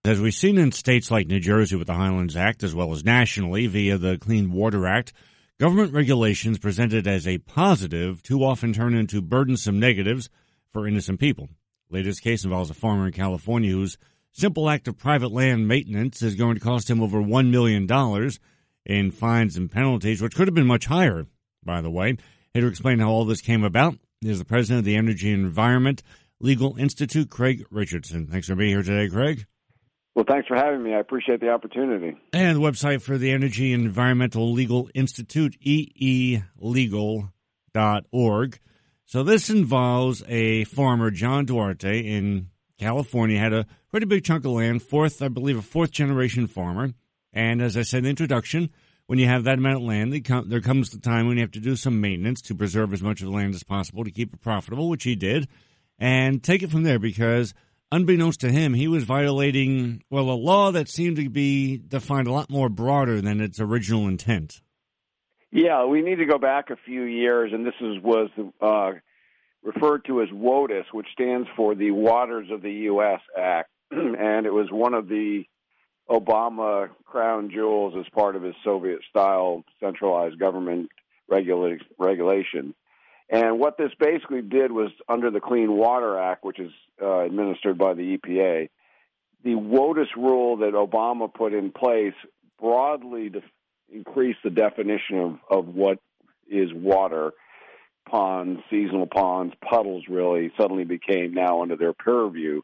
As we've seen in states like New Jersey with the Highlands Act, as well as nationally via the Clean Water Act, government regulations presented as a positive too often turn into burdensome negatives for innocent people. The latest case involves a farmer in California whose simple act of private land maintenance is going to cost him over $1 million in fines and penalties, which could have been much higher, by the way. Here to explain how all this came about is the president of the Energy and Environment Legal Institute, Craig Richardson. Thanks for being here today, Craig. Well, thanks for having me. I appreciate the opportunity. And the website for the Energy and Environmental Legal Institute, eelegal.org. So this involves a farmer, John Duarte, in California, had a pretty big chunk of land, a fourth-generation farmer. And as I said in the introduction, when you have that amount of land, there comes the time when you have to do some maintenance to preserve as much of the land as possible to keep it profitable, which he did, and take it from there because unbeknownst to him, he was violating, a law that seemed to be defined a lot more broader than its original intent. Yeah, we need to go back a few years, and this was referred to as WOTUS, which stands for the Waters of the U.S. Act, and it was one of the Obama crown jewels as part of his Soviet-style centralized government regulation. And what this basically did was, under the Clean Water Act, which is administered by the EPA, the WOTUS rule that Obama put in place broadly increased the definition of what is water. Ponds, seasonal ponds, puddles really suddenly became now under their purview,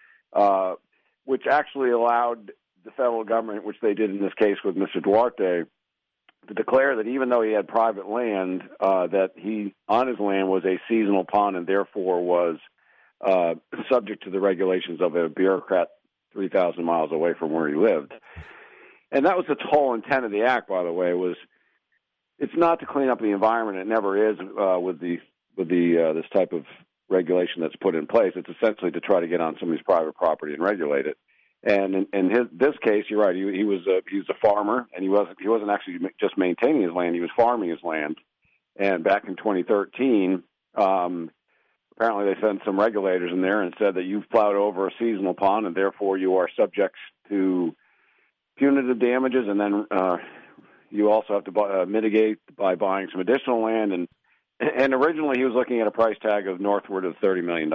which actually allowed the federal government, which they did in this case with Mr. Duarte, to declare that even though he had private land, that he, on his land, was a seasonal pond and therefore was subject to the regulations of a bureaucrat 3,000 miles away from where he lived. And that was the whole intent of the act, by the way, it's not to clean up the environment. It never is with this type of regulation that's put in place. It's essentially to try to get on somebody's private property and regulate it. And in this case, you're right. He was a farmer, and he wasn't actually just maintaining his land. He was farming his land. And back in 2013, apparently they sent some regulators in there and said that you've plowed over a seasonal pond, and therefore you are subject to punitive damages. And then you also have to mitigate by buying some additional land. And originally he was looking at a price tag of northward of $30 million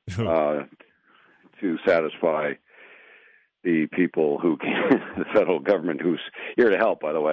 to satisfy the people the federal government, who's here to help, by the way.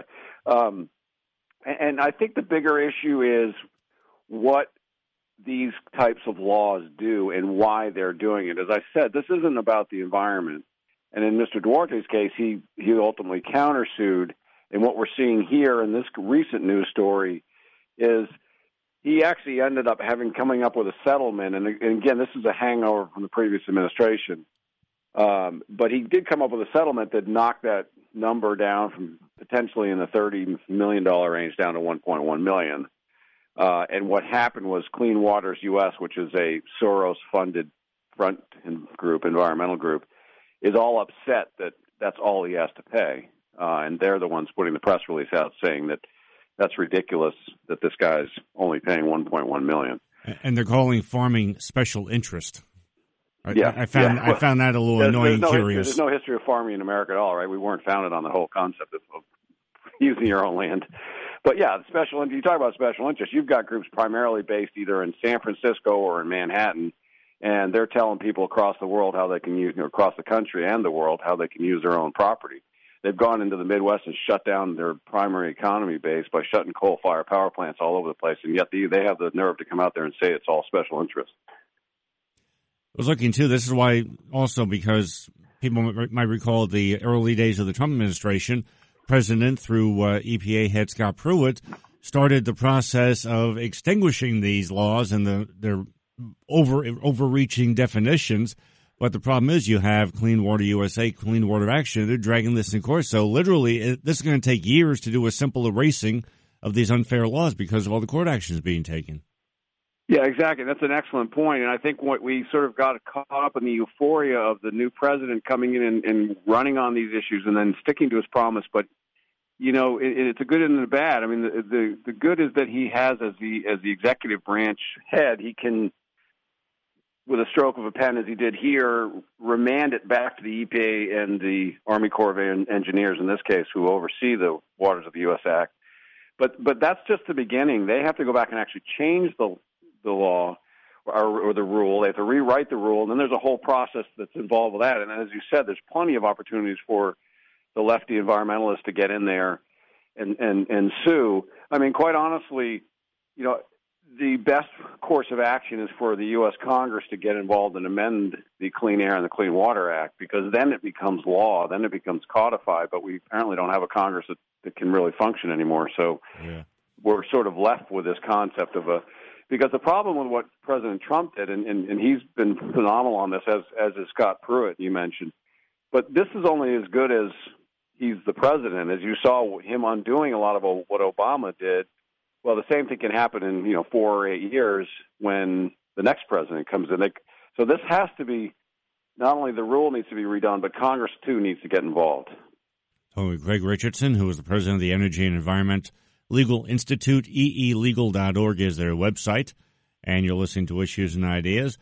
And I think the bigger issue is what these types of laws do and why they're doing it. As I said, this isn't about the environment. And in Mr. Duarte's case, he ultimately countersued. And what we're seeing here in this recent news story is he actually ended up coming up with a settlement. And again, this is a hangover from the previous administration. But he did come up with a settlement that knocked that number down from potentially in the $30 million range down to $1.1 million. And what happened was Clean Waters U.S., which is a Soros-funded environmental group, is all upset that that's all he has to pay. And they're the ones putting the press release out saying that that's ridiculous that this guy's only paying $1.1 million. And they're calling farming special interest. Yeah, I found that a little annoying and curious. There's no history of farming in America at all, right? We weren't founded on the whole concept of using your own land. But yeah, you talk about special interest. You've got groups primarily based either in San Francisco or in Manhattan, and they're telling people across the world how they can use, across the country and the world, how they can use their own property. They've gone into the Midwest and shut down their primary economy base by shutting coal-fired power plants all over the place, and yet they have the nerve to come out there and say it's all special interest. I was looking, too, this is why also because people might recall the early days of the Trump administration, President, through EPA head Scott Pruitt, started the process of extinguishing these laws and their overreaching definitions. But the problem is you have Clean Water USA, Clean Water Action. They're dragging this in court. So literally, this is going to take years to do a simple erasing of these unfair laws because of all the court actions being taken. Yeah, exactly. That's an excellent point. And I think what we sort of got caught up in the euphoria of the new president coming in and running on these issues and then sticking to his promise. But, it's a good and a bad. I mean, the good is that he has, as the executive branch head, he can with a stroke of a pen, as he did here, remand it back to the EPA and the Army Corps of Engineers, in this case, who oversee the Waters of the U.S. Act. But that's just the beginning. They have to go back and actually change the law or the rule. They have to rewrite the rule, and then there's a whole process that's involved with that. And as you said, there's plenty of opportunities for the lefty environmentalists to get in there and sue. I mean, quite honestly, the best course of action is for the U.S. Congress to get involved and amend the Clean Air and the Clean Water Act, because then it becomes law, then it becomes codified, but we apparently don't have a Congress that can really function anymore. So we're sort of left with this concept of because the problem with what President Trump did, and he's been phenomenal on this, as is Scott Pruitt, you mentioned, but this is only as good as he's the president. As you saw him undoing a lot of what Obama did, well, the same thing can happen in 4 or 8 years when the next president comes in. So this has to be, not only the rule needs to be redone, but Congress too needs to get involved. So Greg Richardson, who is the president of the Energy and Environment Legal Institute, eelegal.org is their website, and you're listening to Issues and Ideas.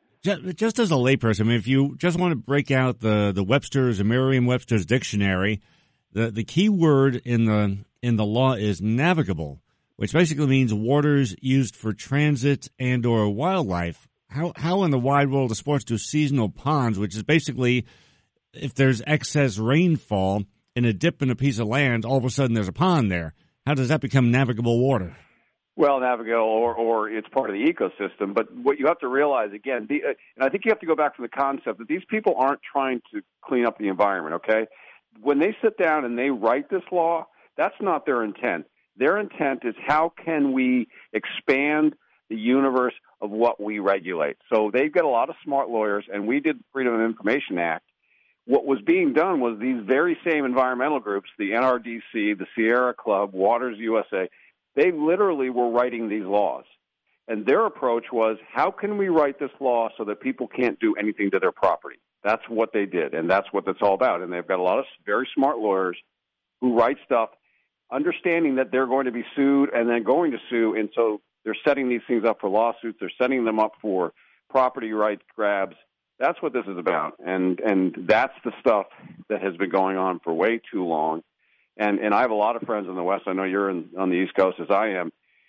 Just as a layperson, I mean, if you just want to break out the Webster's and Merriam-Webster's dictionary, the key word in the law is navigable, which basically means waters used for transit and or wildlife. How in the wide world of sports do seasonal ponds, which is basically if there's excess rainfall in a dip in a piece of land, all of a sudden there's a pond there. How does that become navigable water? Well, navigable or it's part of the ecosystem. But what you have to realize, again, and I think you have to go back to the concept that these people aren't trying to clean up the environment, okay? When they sit down and they write this law, that's not their intent. Their intent is how can we expand the universe of what we regulate. So they've got a lot of smart lawyers, and we did the Freedom of Information Act. What was being done was these very same environmental groups, the NRDC, the Sierra Club, Waters USA, they literally were writing these laws. And their approach was, how can we write this law so that people can't do anything to their property? That's what they did, and that's what it's all about. And they've got a lot of very smart lawyers who write stuff understanding that they're going to be sued and then going to sue, and so they're setting these things up for lawsuits. They're setting them up for property rights grabs. That's what this is about, and that's the stuff that has been going on for way too long. And I have a lot of friends in the West. I know you're on the East Coast as I am.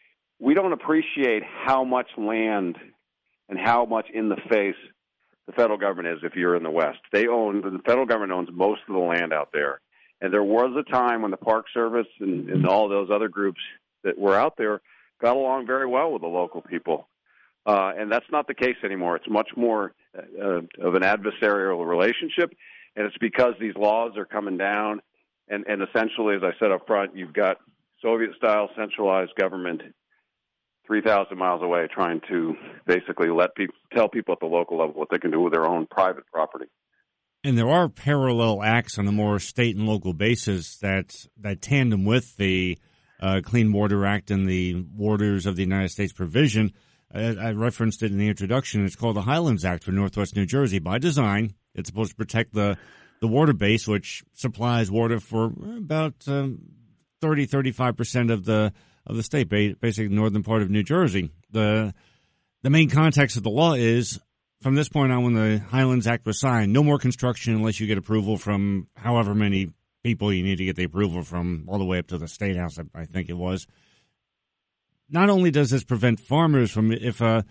We don't appreciate how much land and how much in the face the federal government is if you're in the West. The federal government owns most of the land out there. And there was a time when the Park Service and all those other groups that were out there got along very well with the local people. And that's not the case anymore. It's much more of an adversarial relationship, and it's because these laws are coming down. And essentially, as I said up front, you've got Soviet-style centralized government 3,000 miles away trying to basically tell people at the local level what they can do with their own private property. And there are parallel acts on a more state and local basis that tandem with the Clean Water Act and the Waters of the United States provision. I referenced it in the introduction. It's called the Highlands Act for Northwest New Jersey. By design, it's supposed to protect the water base, which supplies water for about 35% of the state, basically the northern part of New Jersey. The main context of the law is, from this point on, when the Highlands Act was signed, no more construction unless you get approval from however many people you need to get the approval from, all the way up to the State House, I think it was. Not only does this prevent farmers from, if a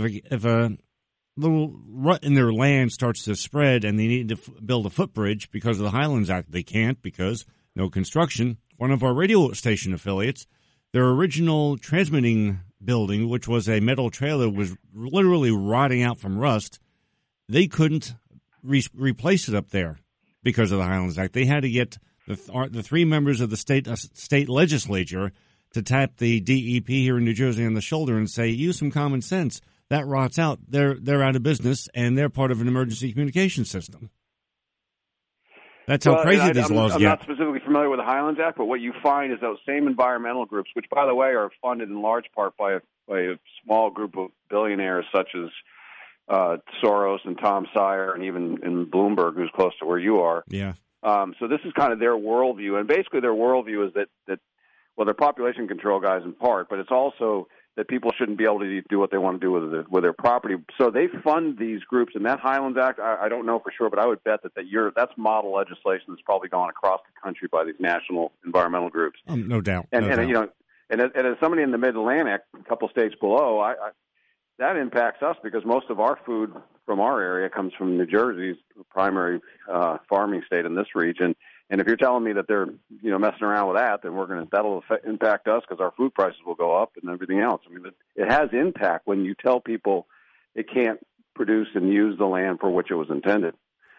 little rut in their land starts to spread and they need to build a footbridge because of the Highlands Act, they can't because no construction. One of our radio station affiliates, their original transmitting building, which was a metal trailer, was literally rotting out from rust. They couldn't replace it up there because of the Highlands Act. They had to get the three members of the state legislature to tap the DEP here in New Jersey on the shoulder and say, use some common sense. That rots out. They're out of business, and they're part of an emergency communication system. That's how crazy these laws get. I'm not specifically familiar with the Highlands Act, but what you find is those same environmental groups, which, by the way, are funded in large part by a small group of billionaires such as Soros and Tom Sire and even in Bloomberg, who's close to where you are. Yeah. So this is kind of their worldview, and basically their worldview is that well, they're population control guys in part, but it's also that people shouldn't be able to do what they want to do with their property. So they fund these groups, and that Highlands Act, I don't know for sure, but I would bet that's model legislation that's probably gone across the country by these national environmental groups. No doubt. And doubt. You know, and as somebody in the Mid-Atlantic, a couple states below, that impacts us because most of our food from our area comes from New Jersey's primary farming state in this region. And if you're telling me that they're messing around with that, then that'll impact us because our food prices will go up and everything else. I mean, it has impact when you tell people it can't produce and use the land for which it was intended.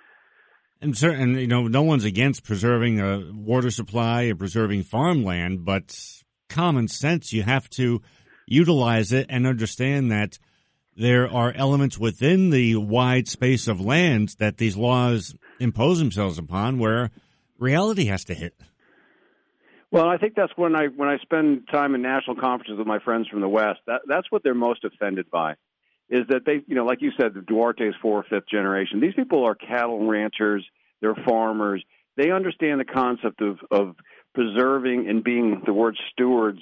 And no one's against preserving a water supply and preserving farmland, but common sense, you have to utilize it and understand that there are elements within the wide space of land that these laws impose themselves upon where reality has to hit. Well, I think that's when I spend time in national conferences with my friends from the West, that's what they're most offended by, is that they, like you said, the Duarte's 4th, 5th generation, these people are cattle ranchers, they're farmers. They understand the concept of preserving and being the word stewards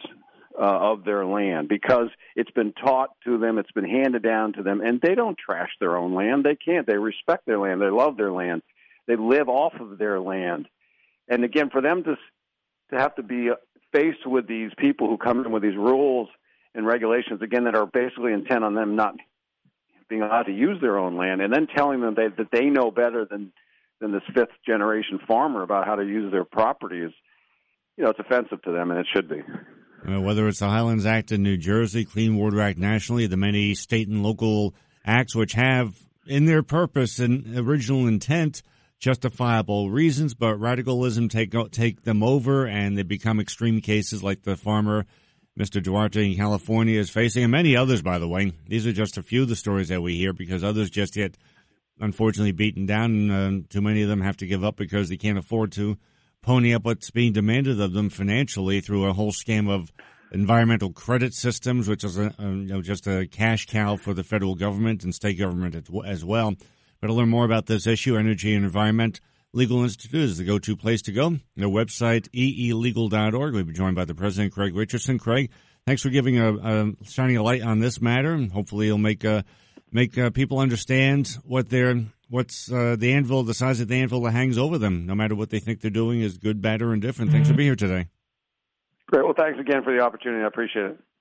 of their land because it's been taught to them, it's been handed down to them, and they don't trash their own land. They can't. They respect their land. They love their land. They live off of their land. And again, for them to have to be faced with these people who come in with these rules and regulations, again, that are basically intent on them not being allowed to use their own land, and then telling them that they know better than this 5th generation farmer about how to use their property is, it's offensive to them, and it should be. Whether it's the Highlands Act in New Jersey, Clean Water Act nationally, the many state and local acts which have in their purpose and original intent justifiable reasons, but radicalism take them over, and they become extreme cases like the farmer Mr. Duarte in California is facing, and many others, by the way. These are just a few of the stories that we hear because others just get, unfortunately, beaten down, and too many of them have to give up because they can't afford to pony up what's being demanded of them financially through a whole scam of environmental credit systems, which is just a cash cow for the federal government and state government as well. But to learn more about this issue, Energy and Environment Legal Institute is the go-to place to go. Their website, eelegal.org. We'll be joined by the president, Craig Richardson. Craig, thanks for shining a light on this matter, and hopefully it'll make people understand what's the anvil, the size of the anvil that hangs over them, no matter what they think they're doing is good, bad, or indifferent. Thanks for being here today. Great. Well, thanks again for the opportunity. I appreciate it.